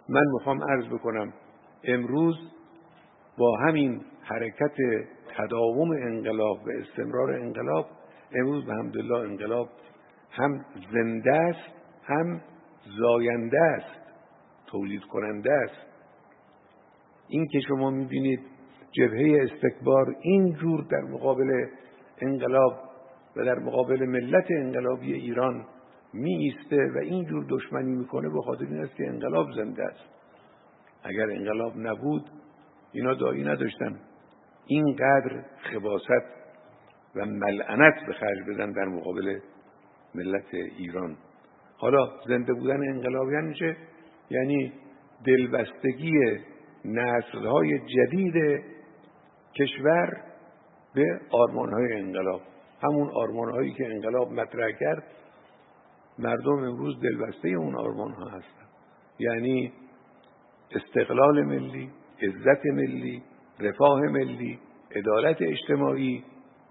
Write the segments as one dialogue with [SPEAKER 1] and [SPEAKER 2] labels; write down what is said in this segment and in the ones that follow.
[SPEAKER 1] من میخوام عرض بکنم امروز با همین حرکت تداوم انقلاب و استمرار انقلاب، امروز الحمدلله انقلاب هم زنده است، هم زاینده است، تولید کننده است. این که شما میبینید جبهه استکبار اینجور در مقابل انقلاب و در مقابل ملت انقلابی ایران می ایسته و اینجور دشمنی میکنه، به خاطر این است که انقلاب زنده است. اگر انقلاب نبود اینا داعی نداشتن اینقدر خباثت و ملعنت به خرج بدن در مقابل ملت ایران. حالا زنده بودن انقلابیان چه؟ یعنی دلبستگی نسل‌های جدید کشور به آرمان‌های انقلاب، همون آرمان‌هایی که انقلاب مطرح کرد. مردم امروز دلبسته اون آرمان‌ها هستند، یعنی استقلال ملی، عزت ملی، رفاه ملی، عدالت اجتماعی،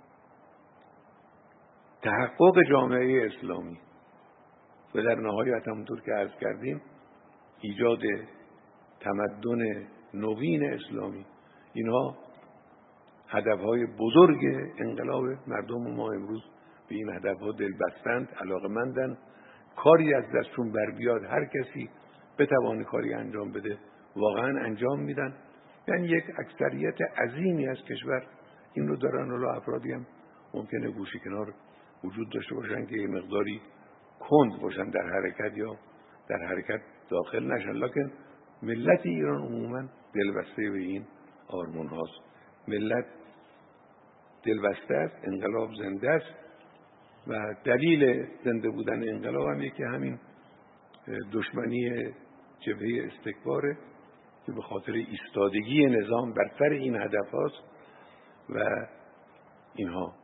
[SPEAKER 1] تحقق جامعه اسلامی و در نهایت همونطور که عرض کردیم ایجاد تمدن نوین اسلامی. اینها هدفهای بزرگ انقلاب. مردم ما امروز به این هدفها دلبستند، علاقه‌مندند. کاری از دستشون بر بیاد، هر کسی بتوانه کاری انجام بده واقعا انجام میدن. یعنی یک اکثریت عظیمی از کشور این رو دارن. حالا افرادی هم ممکنه گوشه کنار وجود داشته باشن که یه مقداری کند باشن در حرکت یا در حرکت داخل نشن، لکن ملت ایران عموما دلبسته به این آرمان هاست. ملت دلبسته است، انقلاب زنده است و دلیل زنده بودن انقلاب هم یکی همین دشمنی جبهه استکباره که به خاطر ایستادگی نظام بر سر این هدف هاست و اینها